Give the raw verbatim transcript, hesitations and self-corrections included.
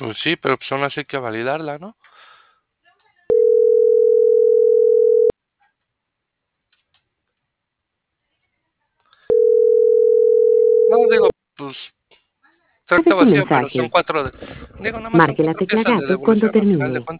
Pues sí, pero pues aún así hay que validarla, ¿no? No, digo, pues, Grabe tracta su vacío, pero son mensaje. cuatro de digo, nada más son Marque la cuatro tecla piezas de gato cuando devolución, al final de termine. cuentas